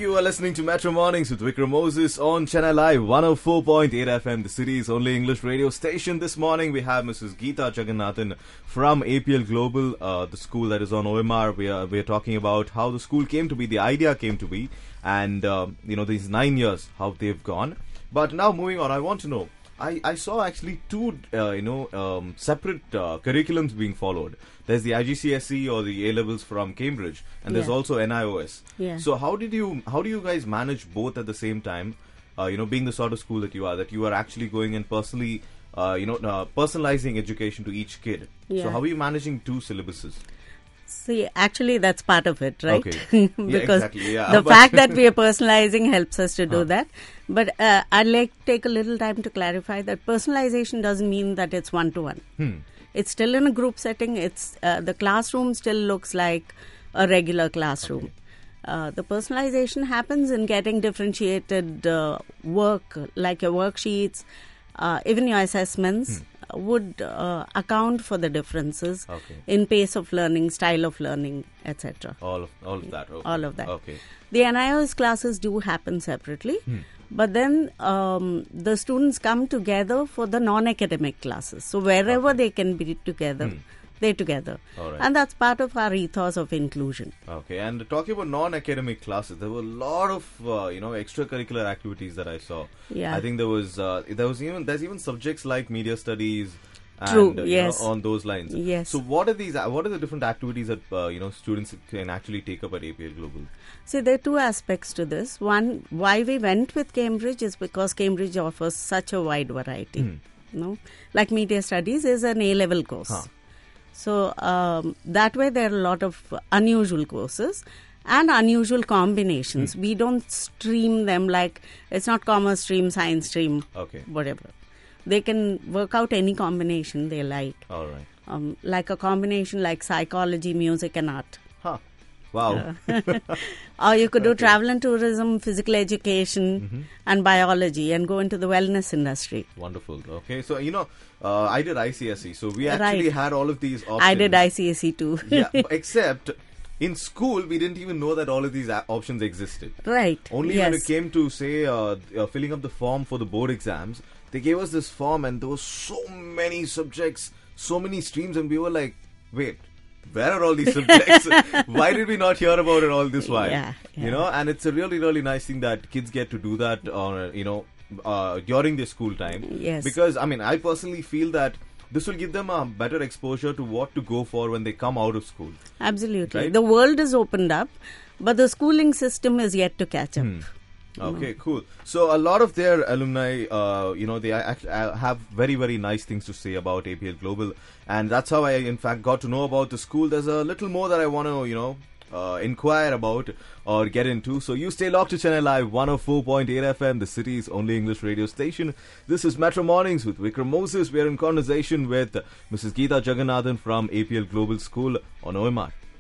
You are listening to Metro Mornings with Vikram Moses on Chennai Live 104.8 FM, the city's only English radio station. This morning we have Mrs. Geeta Jagannathan from APL Global, the school that is on OMR. We are talking about how the school came to be, the idea came to be, and these 9 years, how they've gone. But now moving on, I want to know, I saw actually two separate curriculums being followed. There's the IGCSE or the A levels from Cambridge, and there's also NIOS. Yeah. So how do you guys manage both at the same time? Being the sort of school that you are actually going and personally, personalizing education to each kid. Yeah. So how are you managing two syllabuses? See, actually, that's part of it, right? Okay. Because exactly, yeah. the fact that we are personalizing helps us to do that. But I'd like to take a little time to clarify that personalization doesn't mean that it's one-to-one. It's still in a group setting. It's the classroom still looks like a regular classroom. Okay. The personalization happens in getting differentiated work, like your worksheets, even your assessments. Would account for the differences in pace of learning, style of learning, etc. All of that. Okay. All of that. Okay. The NIOS classes do happen separately, but then the students come together for the non-academic classes. So wherever they can be together, they're together. All right. And that's part of our ethos of inclusion. Okay, and talking about non-academic classes, there were a lot of extracurricular activities that I saw. Yeah. I think there's even subjects like media studies. True, And, yes. on those lines. Yes. So what are the different activities that students can actually take up at APL Global? See, there are two aspects to this. One, why we went with Cambridge is because Cambridge offers such a wide variety. Like media studies is an A-level course. So that way there are a lot of unusual courses and unusual combinations. We don't stream them like it's not commerce stream, science stream, whatever. They can work out any combination they like. All right. Like a combination like psychology, music and art. Wow. Or you could do travel and tourism, physical education and biology and go into the wellness industry. Wonderful. Okay. So, I did ICSE. So we actually had all of these options. I did ICSE too. Yeah, except in school, we didn't even know that all of these options existed. Right. Only when it came to, say, filling up the form for the board exams, they gave us this form and there were so many subjects, so many streams, and we were like, wait, where are all these subjects? Why did we not hear about it all this while? Yeah. And it's a really, really nice thing that kids get to do that during their school time. Yes. Because, I personally feel that this will give them a better exposure to what to go for when they come out of school. Absolutely. Right? The world is opened up, but the schooling system is yet to catch up. Okay, cool. So a lot of their alumni, they have very, very nice things to say about APL Global. And that's how I, in fact, got to know about the school. There's a little more that I want to, inquire about or get into. So you stay locked to Chennai Live 104.8 FM, the city's only English radio station. This is Metro Mornings with Vikram Moses. We are in conversation with Mrs. Geeta Jagannathan from APL Global School on OMR.